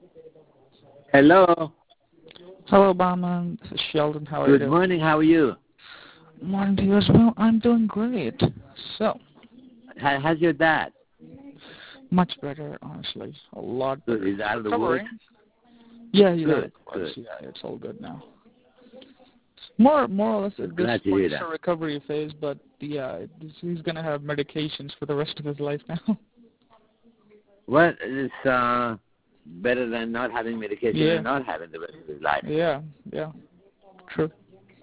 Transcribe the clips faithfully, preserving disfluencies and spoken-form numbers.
Hello. Hello, Barman. This is Sheldon. How are you Good doing? morning. How are you? Morning to you as well. I'm doing great. So, How, how's your dad? much better, honestly. A lot Good. better. He's out of the woods? Recovering. Yeah, he's out of Good. the woods. Good. Yeah, it's all good now. More, more or less at this Glad to point, hear it's that. a recovery phase, but yeah, it's, he's gonna have medications for the rest of his life now. Well, it's uh, better than not having medication yeah. and not having the rest of his life. Yeah. Yeah. True.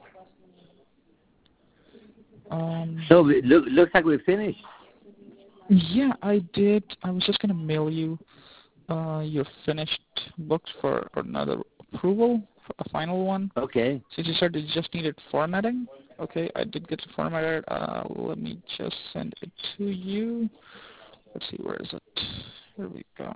Um. So, we, look, looks like we're finished. Yeah, I did. I was just gonna mail you uh, your finished books for another approval, for a final one. Okay. Since you said you just needed formatting, okay, I did get it formatted. Uh, let me just send it to you. Let's see, where is it? Here we go.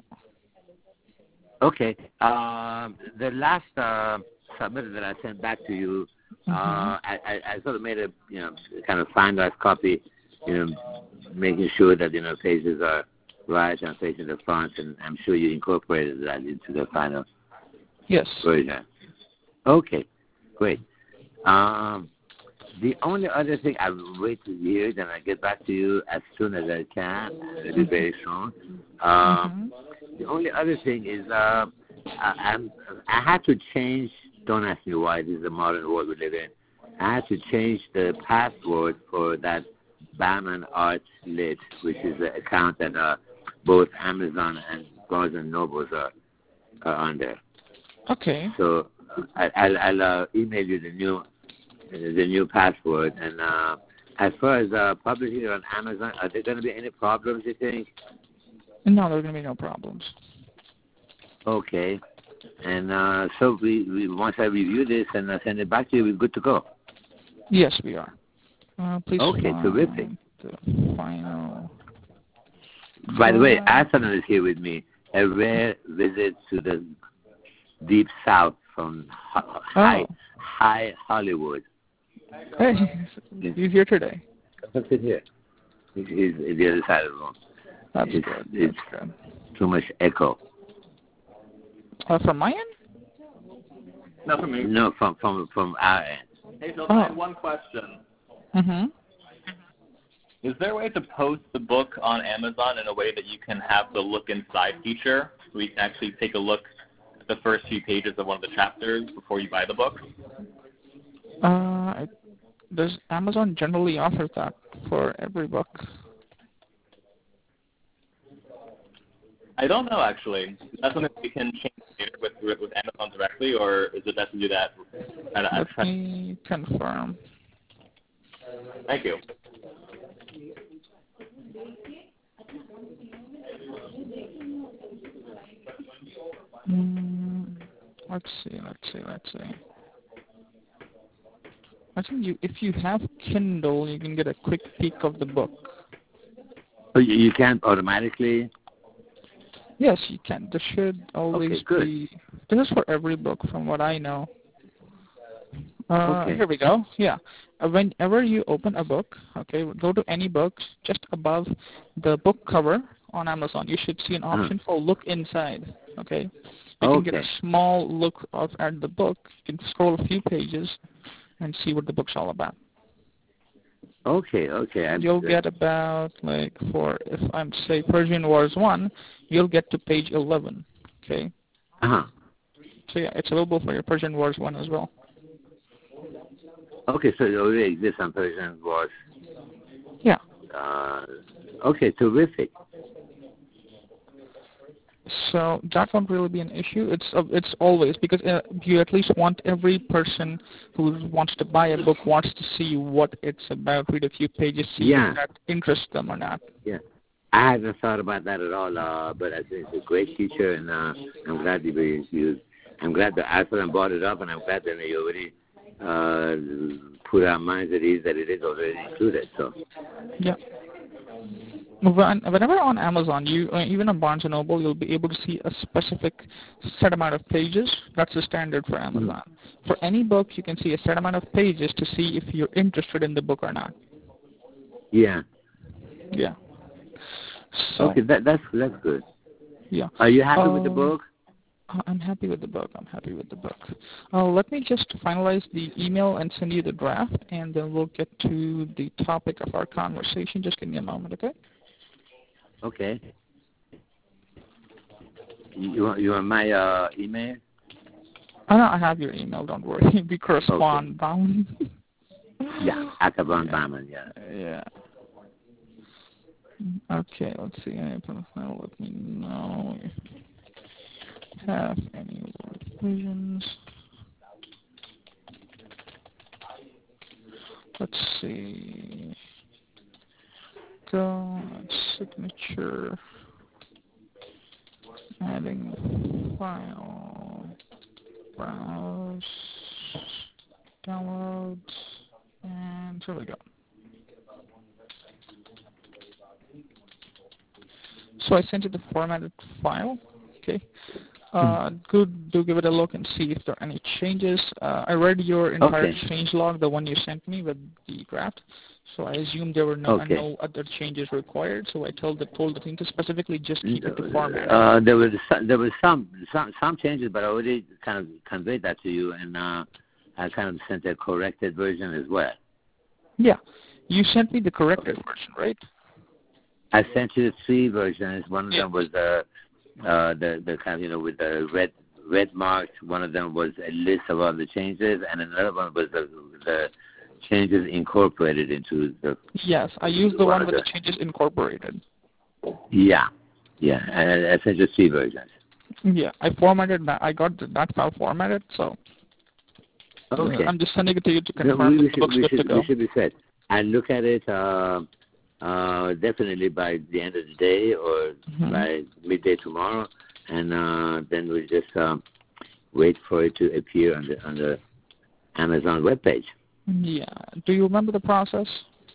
Okay. Um, the last uh, submitted that I sent back to you, Mm-hmm. uh, I, I, I sort of made a, you know, kind of finalized copy, you know, making sure that, you know, pages are right and facing the front, and I'm sure you incorporated that into the final Yes. version. Okay, great. Um, the only other thing, I will wait to hear, then I get back to you as soon as I can. It'll be very soon. Um, Mm-hmm. the only other thing is, uh, I, I'm, I had to change. Don't ask me why. This is the modern world we live in. I had to change the password for that Barman Arts Lit, which is the account that uh, both Amazon and Barnes and Nobles are, are under. Okay. So I, I'll, I'll uh, email you the new the new password. And uh, as far as uh, publishing it on Amazon, are there going to be any problems, you think? No, there are going to be no problems. Okay. And uh, so we, we once I review this and uh, send it back to you, we're good to go. Yes, we are. Uh, please Okay, find terrific. the final. By the way, Draft. Arsenal is here with me. A rare visit to the deep south from ho- high, Oh. high Hollywood. Hey, he's here today. Come sit here. He's, he's at the other side of the room. That's It's, good. it's That's good. too much echo. Uh, from my end? Not from me. No, from from from our end. Hey, Phil, Oh. I have one question. Mm-hmm. Is there a way to post the book on Amazon in a way that you can have the look inside feature, so you can actually take a look at the first few pages of one of the chapters before you buy the book? Uh, does Amazon generally offer that for every book? I don't know, actually. Is that something we can change later with, with, with Amazon directly, or is it best to do that at a, at Let a me confirm. Thank you. Mm, let's see, let's see, let's see. I think you, if you have Kindle, you can get a quick peek of the book. Oh, you, you can't automatically. Yes, you can. There should always Okay, good. be. This is for every book, from what I know. Uh, Okay. Here we go. Yeah. Uh, whenever you open a book, okay, go to any books, just above the book cover on Amazon, you should see an option Uh-huh. for look inside. Okay. You can get a Okay. small look of at the book. You can scroll a few pages and see what the book's all about. Okay. Okay. I'm, You'll get about, like, for, if I'm, say, Persian Wars one, you'll get to page eleven. Okay. uh-huh. So, yeah, it's available for your Persian Wars one as well. Okay, so it already exists on Persian Wars. Yeah. Uh, okay, terrific. So that won't really be an issue. It's uh, it's always because uh, you at least want every person who wants to buy a book wants to see what it's about, read a few pages, see Yeah. if that interests them or not. Yeah. I haven't thought about that at all, uh, but I think it's a great feature, and uh, I'm glad that we used. I'm glad that Alfred brought it up, and I'm glad that you already uh, put our minds at ease that it is already included. So. Yeah. When, whenever on Amazon, you uh, even on Barnes and Noble, you'll be able to see a specific set amount of pages. That's the standard for Amazon. Mm-hmm. For any book, you can see a set amount of pages to see if you're interested in the book or not. Yeah. Yeah. So, okay, that that's that's good. Yeah. Are you happy uh, with the book? Uh, I'm happy with the book. I'm happy with the book. Uh, let me just finalize the email and send you the draft, and then we'll get to the topic of our conversation. Just give me a moment, okay? Okay. You want, you want my uh, email? Oh, no, I have your email. Don't worry. We correspond, Bauman. Yeah, Akaban yeah. Bauman, yeah. Yeah. Okay, let's see. Let me know if you have any revisions. Let's see. Go, signature, adding file, browse, downloads, and here we go. So I sent you the formatted file. Okay. Uh, good. Do give it a look and see if there are any changes. Uh, I read your entire okay. change log, the one you sent me with the draft. So I assume there were no, okay. no other changes required. So I told the told the team to specifically just keep it the format. Uh, there was some, there was some some some changes, but I already kind of conveyed that to you, and uh, I kind of sent a corrected version as well. Yeah, you sent me the corrected version, right? I sent you three versions. One of yeah. them was the uh, the the kind of you know with the red red marks. One of them was a list of all the changes, and another one was the the changes incorporated into the. Yes, I used the one, one with the, the changes incorporated. Yeah, yeah, and I sent you three versions. Yeah, I formatted that. I got that file formatted, so. Okay. Uh, I'm just sending it to you to confirm we, we that the should, book's we good should, to go. We should be set. I look at it uh, uh, definitely by the end of the day or mm-hmm. by midday tomorrow, and uh, then we just um, wait for it to appear on the on the Amazon webpage. Yeah. Do you remember the process?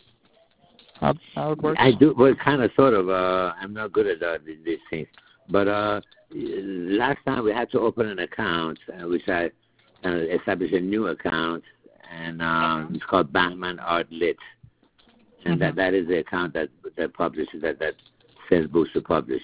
How, how it works? I do. Well, kind of, sort of. Uh, I'm not good at uh, these things, but uh, last time we had to open an account, uh, which I uh, established a new account. And um, it's called Batman Art Lit, and mm-hmm. that, that is the account that that publishes that that sends books to publish.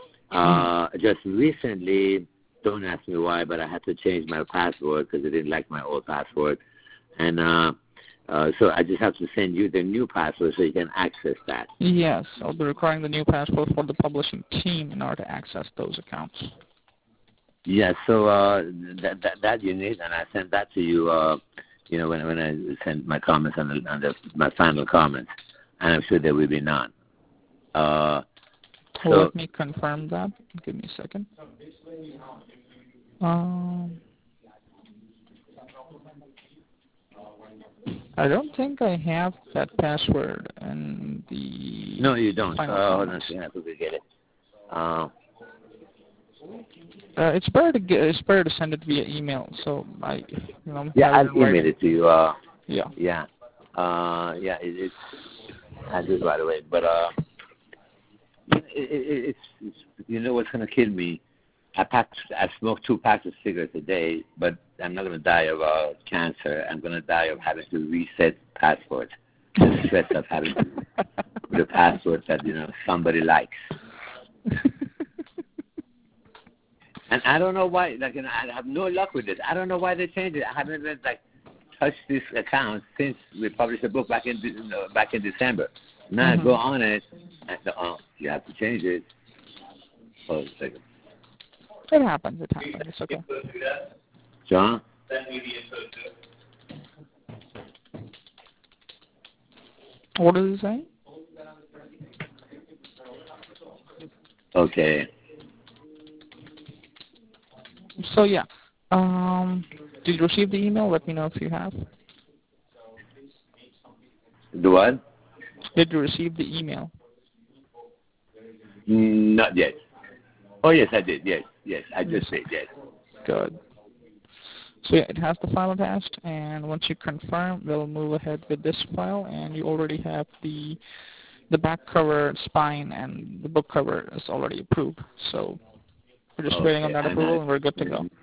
Uh, mm-hmm. Just recently, don't ask me why, but I had to change my password because I didn't like my old password, and uh, uh, so I just have to send you the new password so you can access that. Yes, I'll be requiring the new password for the publishing team in order to access those accounts. Yes, yeah, so uh, that, that that you need, and I sent that to you. Uh, You know, when when I send my comments on the, on the my final comments, and I'm sure there will be none. Uh, so Let me confirm that. Give me a second. Um, I don't think I have that password in the. No, you don't. Final uh, hold on a comments. second, I could get it. Uh, Uh, it's better to get, it's better to send it via email. So I, you know. Yeah, I'll email it to you. Uh, yeah. Yeah. Uh, yeah. It, it's I do it right away. But uh, it, it, it's, it's you know what's gonna kill me? I pack I smoke two packs of cigarettes a day, but I'm not gonna die of uh, cancer. I'm gonna die of having to reset passwords. The stress of having to put a password that you know somebody likes. And I don't know why, like, you know, I have no luck with this. I don't know why they changed it. I haven't been, like, touched this account since we published the book back in you know, back in December. Now mm-hmm. I go on it, and oh, you have to change it. Hold a second. It happens. It happens. It's okay. John? What is it saying? Okay. So yeah, um, did you receive the email? Let me know if you have. The what? Did you receive the email? Not yet. Oh yes, I did. Yes, yes, I just did. Yes. Good. So yeah, it has the file attached, and once you confirm, we'll move ahead with this file, and you already have the the back cover, spine, and the book cover is already approved. So. We're just okay. waiting on that approval, and we're good to go.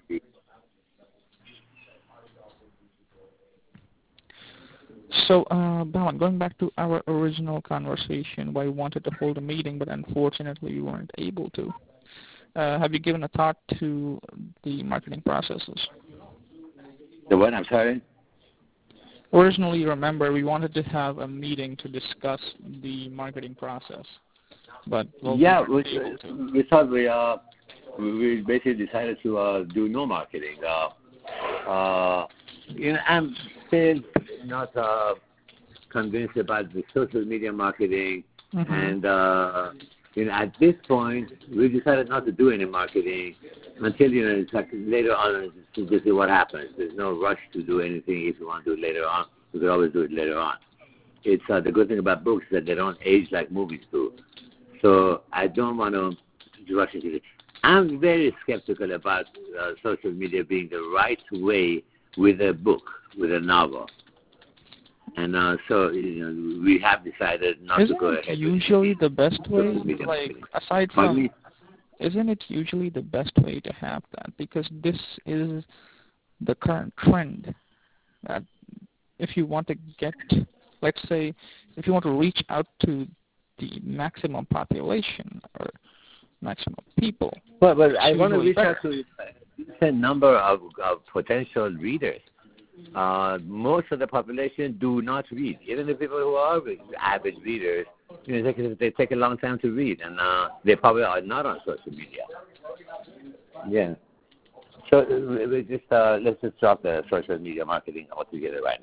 So, uh, Bauman, going back to our original conversation, why we wanted to hold a meeting, but unfortunately we weren't able to. uh, have you given a thought to the marketing processes? The what? I'm sorry? Originally, remember, we wanted to have a meeting to discuss the marketing process, but well, yeah, we, we, able to. we thought we uh we basically decided to uh, do no marketing. Uh, uh, you know, I'm still not uh, convinced about the social media marketing, Mm-hmm. and uh, you know, at this point, we decided not to do any marketing until you know, it's like later on to just see what happens. There's no rush to do anything. If you want to do it later on, we could always do it later on. It's uh, the good thing about books is that they don't age like movies do. So I don't want to rush into it. I'm very skeptical about uh, social media being the right way with a book, with a novel. And uh, so you know, we have decided not isn't to go it ahead. usually with the best way? media Like marketing. aside Pardon from, me? isn't it usually the best way to have that? Because this is the current trend. That if you want to get, let's say, if you want to reach out to the maximum population or maximum people. Well, but I want to usually reach better. out to a number of, of potential readers. Uh, most of the population do not read. Even the people who are avid readers, you know, they, they take a long time to read, and uh, they probably are not on social media. Yeah. So uh, we just uh, let's just drop the social media marketing altogether right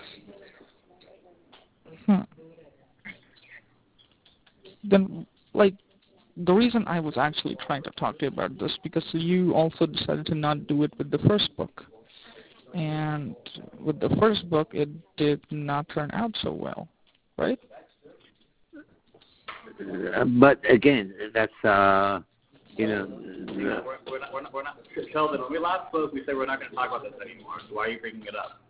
now. Hmm. Then, like, the reason I was actually trying to talk to you about this because you also decided to not do it with the first book. And with the first book, it did not turn out so well, right? Uh, but again, that's uh, you know. Yeah, we're, we're not. We're not. We're not. Sheldon, when we last spoke, we said we're not going to talk about this anymore. So why are you bringing it up?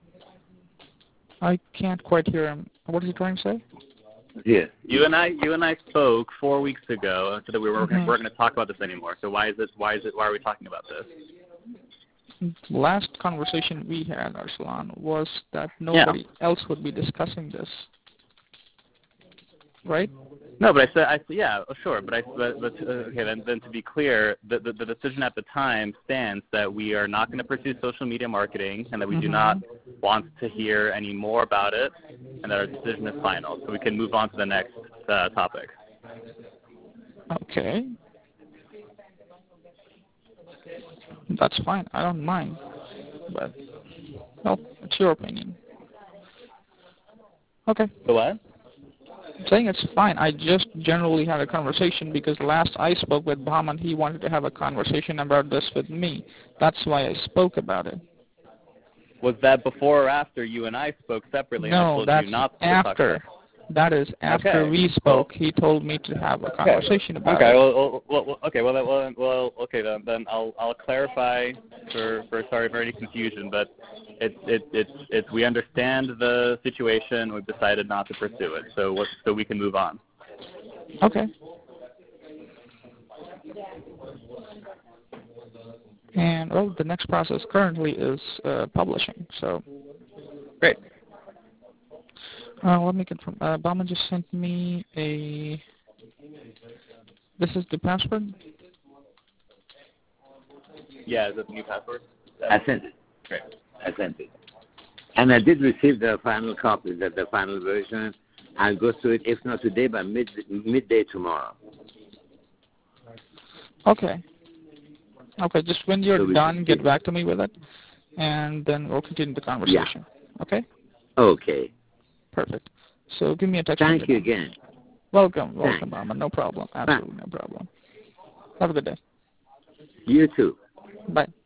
I can't quite hear him. What is he trying to say? Yeah. You and I, you and I spoke four weeks ago, and said that we were Mm-hmm. we're going to talk about this anymore. So why is this? Why is it? Why are we talking about this? Last conversation we had, Arslan, was that nobody yeah. else would be discussing this, right? No, but I said, I said yeah, sure, but I, but, but uh, okay, then, then to be clear, the, the the decision at the time stands that we are not going to pursue social media marketing, and that we mm-hmm. do not want to hear any more about it, and that our decision is final, so we can move on to the next uh, topic. Okay. That's fine. I don't mind. But, well, it's your opinion. Okay. So what? I'm saying it's fine. I just generally had a conversation because last I spoke with Bahman, he wanted to have a conversation about this with me. That's why I spoke about it. Was that before or after you and I spoke separately? No, and I told that's you not to after. Talk That is after okay. we spoke. Well, he told me to have a conversation okay. about okay. it. Well, well, well, okay. Well, well, well, okay. Then, then I'll I'll clarify for for sorry for any confusion, but it's it's it's it's we understand the situation. We've decided not to pursue it, so what, so we can move on. Okay. And well, the next process currently is uh, publishing. So great. Uh, let me confirm. Uh, Bahman just sent me a. This is the password? Yeah, is that the new password? I sent it. Great. I sent it. And I did receive the final copy, the, the final version. I'll go through it, if not today, by mid, midday tomorrow. Okay. Okay, just when you're so done, get back to me with it, and then we'll continue the conversation. Yeah. Okay? Okay. Perfect. So give me a text. Thank you again. Welcome. Welcome, Mama. No problem. Absolutely no problem. Have a good day. You too. Bye.